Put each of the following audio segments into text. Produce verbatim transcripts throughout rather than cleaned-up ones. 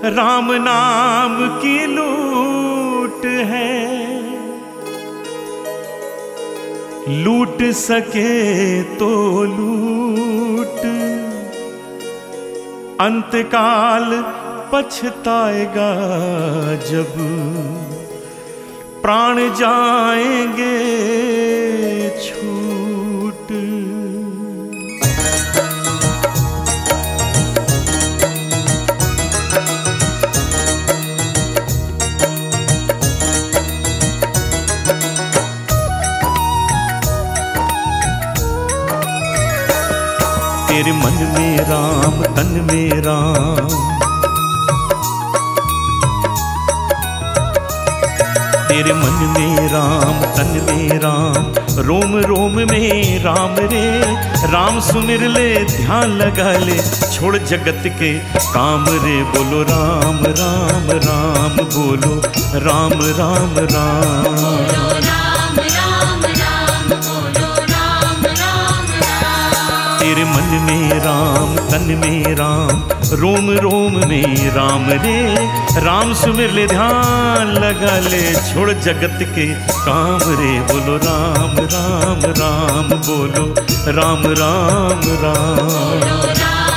राम नाम की लूट है, लूट सके तो लूट, अंतकाल पछताएगा जब प्राण जाएंगे छूट। तेरे मन में राम तन में राम, तेरे मन में राम तन में राम, रोम रोम में राम रे। राम सुमिर ले ध्यान लगा ले, छोड़ जगत के काम रे। बोलो राम राम राम, बोलो राम राम राम। तेरे मन में राम तन में राम, रोम रोम में राम रे। राम सुमिर ले ध्यान लगा ले, छोड़ जगत के काम रे। बोलो राम राम राम, बोलो राम राम राम।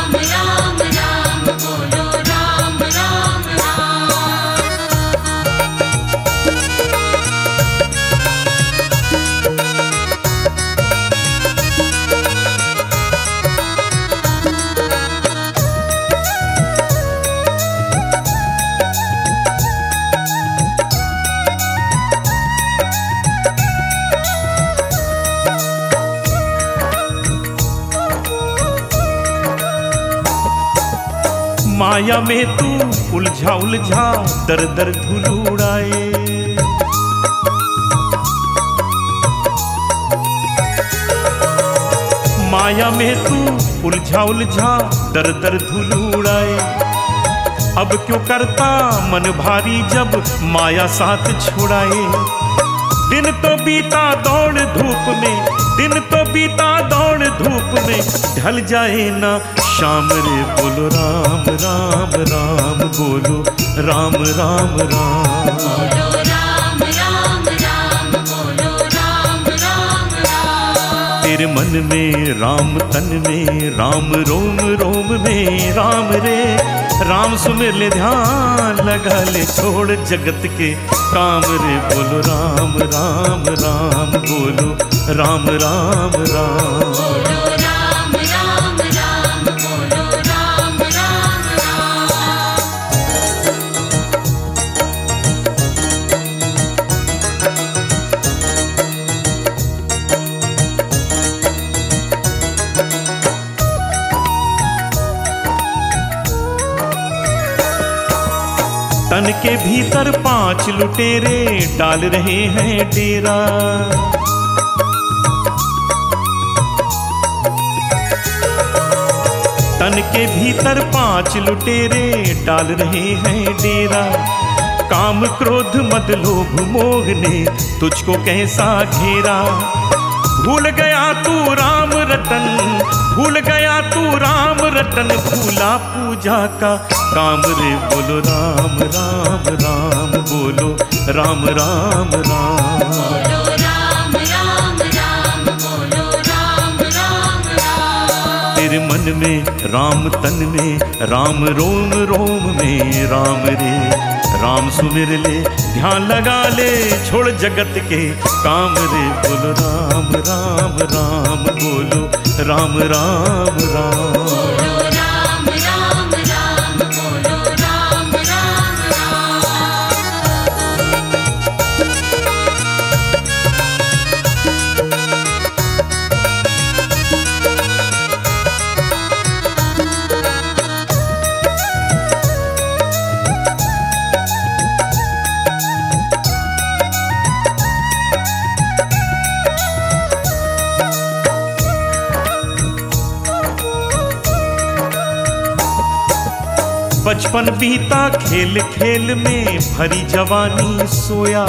माया में तू उलझा उलझा दर दर धूल उड़ाए, माया में तू उलझा उलझा दर दर धूल उड़ाए। अब क्यों करता मन भारी जब माया साथ छुड़ाए। दिन तो बीता दौड़ धूप में, दिन तो बीता दौड़ धूप में, ढल जाए ना शाम रे। बोलो राम राम राम, बोलो राम राम राम। तेरे मन में राम तन में राम, रोम रोम में राम रे। राम सुमिर ले ध्यान लगा ले, छोड़ जगत के काम रे। बोलो राम राम राम, बोलो राम राम राम। तन के भीतर पांच लुटेरे डाल रहे हैं डेरा। तन के भीतर पांच लुटेरे डाल रहे हैं डेरा। काम क्रोध मद लोभ मोह ने तुझको कैसा घेरा। भूल गया तू राम रतन, भूल गया तू राम रतन, भूला पूजा का काम रे। बोलो राम राम राम, बोलो राम राम राम। तेरे मन में राम तन में राम, रोम रोम में राम रे। राम सुमिर ले ध्यान लगा ले, छोड़ जगत के काम रे। बोलो राम राम राम, बोलो राम राम राम। बचपन बीता खेल खेल में, भरी जवानी सोया।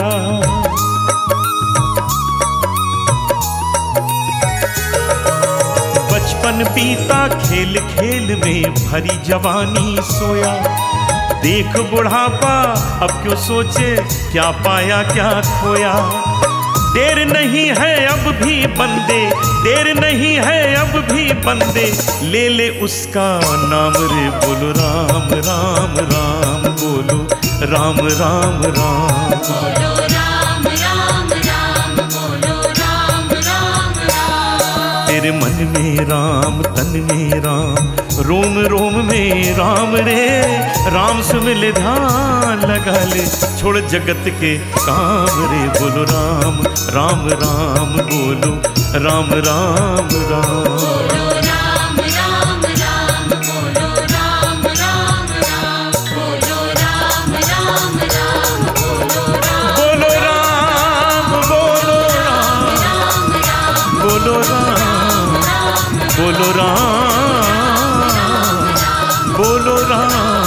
बचपन बीता खेल खेल में, भरी जवानी सोया। देख बुढ़ापा अब क्यों सोचे, क्या पाया क्या खोया। देर नहीं है अब भी बंदे, देर नहीं है अब भी बंदे, ले ले उसका नाम रे। बोलो राम राम राम, बोलो राम राम राम, बोलो राम राम राम, बोलो राम राम राम। तेरे मन में राम, तन में राम, रोम रोम में राम रे। राम से मिले ध्यान लगा ले, छोड़ जगत के काम रे। बोलो राम राम राम, बोलो राम राम राम, बोलो राम राम राम, बोलो राम राम राम, बोलो राम राम राम, बोलो राम। बोलो राम, बोलो राम, राम राम, बोलो राम, राम बोलो राम, बोलो राम।